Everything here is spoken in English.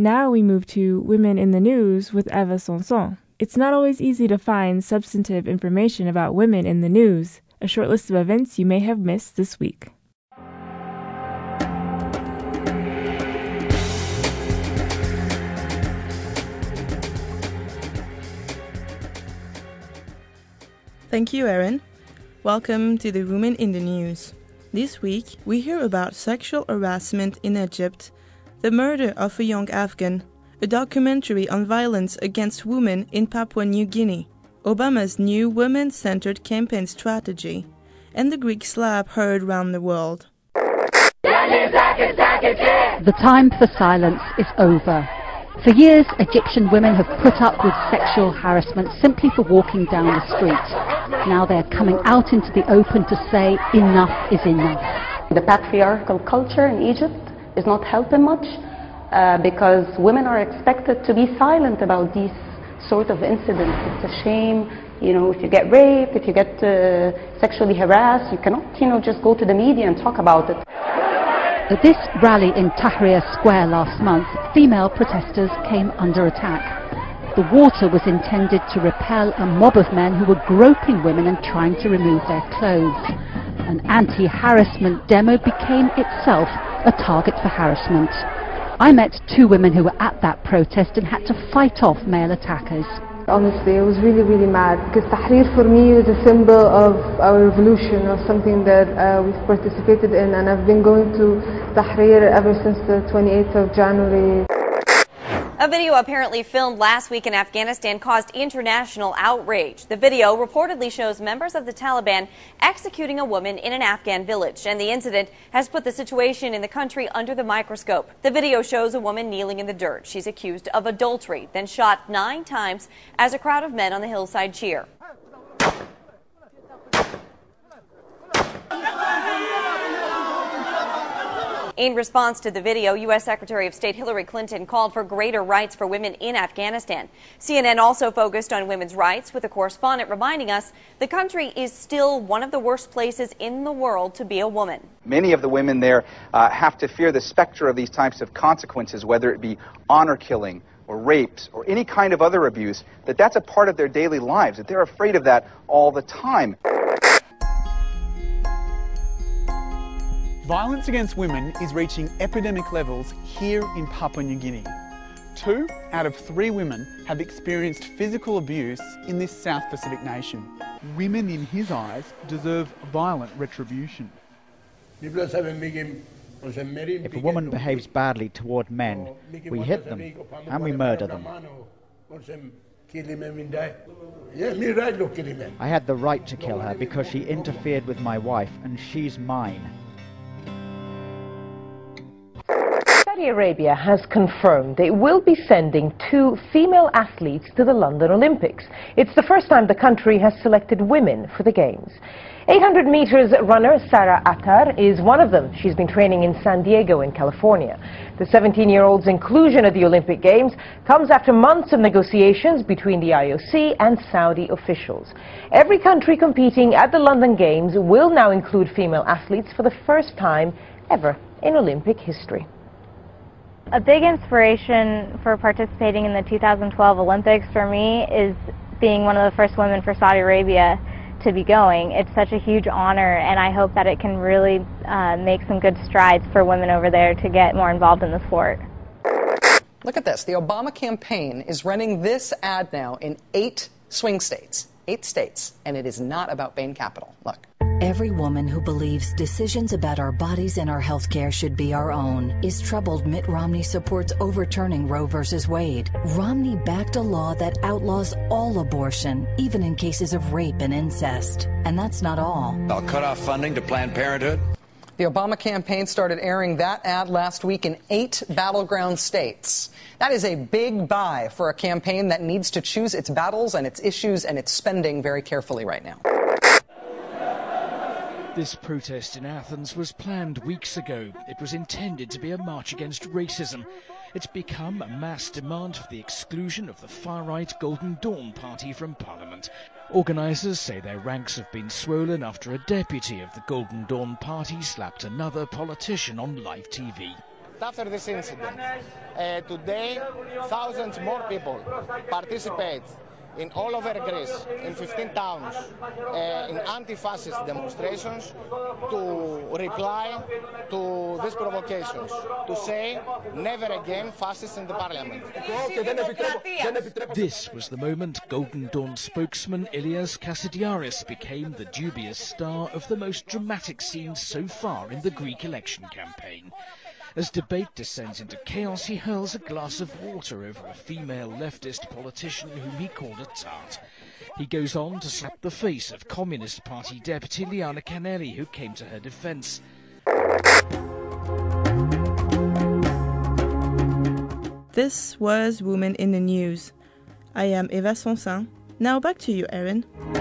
Now we move to Women in the News with Eva Sanson. It's not always easy to find substantive information about women in the news. A short list of events you may have missed this week. Thank you, Erin. Welcome to the Women in the News. This week, we hear about sexual harassment in Egypt, the murder of a young Afghan, a documentary on violence against women in Papua New Guinea, Obama's new women-centered campaign strategy, and the Greek slap heard around the world. The time for silence is over. For years, Egyptian women have put up with sexual harassment simply for walking down the street. Now they're coming out into the open to say enough is enough. The patriarchal culture in Egypt is not helping much because women are expected to be silent about these sort of incidents. It's a shame, if you get raped, if you get sexually harassed, you cannot, just go to the media and talk about it. At this rally in Tahrir Square last month, female protesters came under attack. The water was intended to repel a mob of men who were groping women and trying to remove their clothes. An anti-harassment demo became itself a target for harassment. I met two women who were at that protest and had to fight off male attackers. Honestly, I was really, really mad because Tahrir for me is a symbol of our revolution, of something that we've participated in, and I've been going to Tahrir ever since the 28th of January. A video apparently filmed last week in Afghanistan caused international outrage. The video reportedly shows members of the Taliban executing a woman in an Afghan village, and the incident has put the situation in the country under the microscope. The video shows a woman kneeling in the dirt. She's accused of adultery, then shot 9 times as a crowd of men on the hillside cheer. In response to the video, U.S. Secretary of State Hillary Clinton called for greater rights for women in Afghanistan. CNN also focused on women's rights, with a correspondent reminding us the country is still one of the worst places in the world to be a woman. Many of the women there have to fear the specter of these types of consequences, whether it be honor killing or rapes or any kind of other abuse, that's a part of their daily lives, that they're afraid of that all the time. Violence against women is reaching epidemic levels here in Papua New Guinea. 2 out of 3 women have experienced physical abuse in this South Pacific nation. Women, in his eyes, deserve violent retribution. If a woman behaves badly toward men, we hit them and we murder them. I had the right to kill her because she interfered with my wife, and she's mine. Saudi Arabia has confirmed they will be sending 2 female athletes to the London Olympics. It's the first time the country has selected women for the Games. 800 meters runner Sarah Attar is one of them. She's been training in San Diego in California. The 17-year-old's inclusion at the Olympic Games comes after months of negotiations between the IOC and Saudi officials. Every country competing at the London Games will now include female athletes for the first time ever in Olympic history. A big inspiration for participating in the 2012 Olympics for me is being one of the first women for Saudi Arabia to be going. It's such a huge honor, and I hope that it can really make some good strides for women over there to get more involved in the sport. Look at this. The Obama campaign is running this ad now in 8 swing states. 8 states, and it is not about Bain Capital. Look. Every woman who believes decisions about our bodies and our health care should be our own is troubled Mitt Romney supports overturning Roe v. Wade. Romney backed a law that outlaws all abortion, even in cases of rape and incest. And that's not all. I'll cut off funding to Planned Parenthood. The Obama campaign started airing that ad last week in 8 battleground states. That is a big buy for a campaign that needs to choose its battles and its issues and its spending very carefully right now. This protest in Athens was planned weeks ago. It was intended to be a march against racism. It's become a mass demand for the exclusion of the far-right Golden Dawn Party from Parliament. Organisers say their ranks have been swollen after a deputy of the Golden Dawn Party slapped another politician on live TV. after this incident, today thousands more people participate in all over Greece, in 15 towns, in anti-fascist demonstrations to reply to these provocations, to say never again fascists in the parliament. This was the moment Golden Dawn spokesman Ilias Kassidiaris became the dubious star of the most dramatic scene so far in the Greek election campaign. As debate descends into chaos, he hurls a glass of water over a female leftist politician whom he called a tart. He goes on to slap the face of Communist Party deputy Liana Kanelli, who came to her defence. This was Women in the News. I am Eva Sanson. Now back to you, Erin.